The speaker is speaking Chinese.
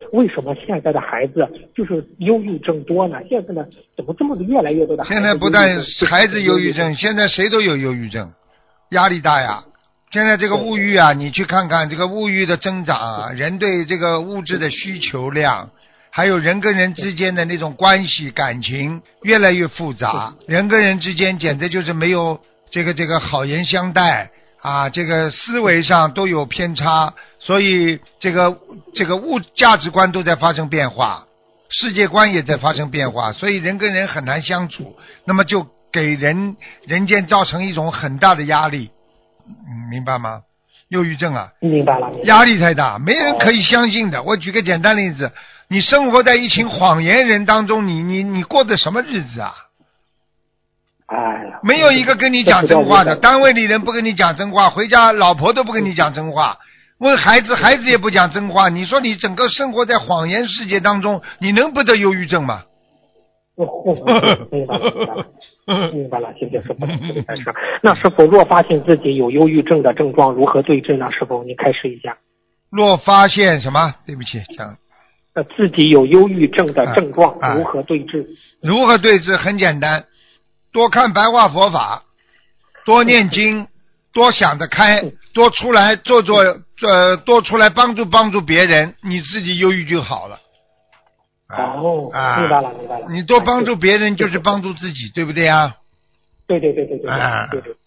为什么现在的孩子就是忧郁症多呢？现在呢，怎么这么越来越多的孩子？ 现在不但孩子忧郁症，现在谁都有忧郁症，压力大呀。现在这个物欲啊，你去看看这个物欲的增长啊，人对这个物质的需求量，还有人跟人之间的那种关系感情越来越复杂，人跟人之间简直就是没有这个好言相待啊，这个思维上都有偏差，所以这个价值观都在发生变化，世界观也在发生变化，所以人跟人很难相处，那么就给人间造成一种很大的压力。明白吗？忧郁症啊， 明白了， 压力太大，没人可以相信的。我举个简单例子，你生活在一群谎言人当中，你过的什么日子啊？ 哎呀， 没有一个跟你讲真话的，单位里人不跟你讲真话，回家老婆都不跟你讲真话，问孩子也不讲真话。你说你整个生活在谎言世界当中，你能不得忧郁症吗？ 明白了，谢谢师傅的开示。那师傅若发现自己有忧郁症的症状，如何对治呢？师傅您开示一下。 若发现什么？对不起，讲。 自己有忧郁症的症状，如何对治？ 如何对治？很简单，多看白话佛法，多念经，多想得开，多出来多出来帮助别人，你自己忧郁就好了。 明白了。 你多帮助别人就是帮助自己，对不对啊？ 对。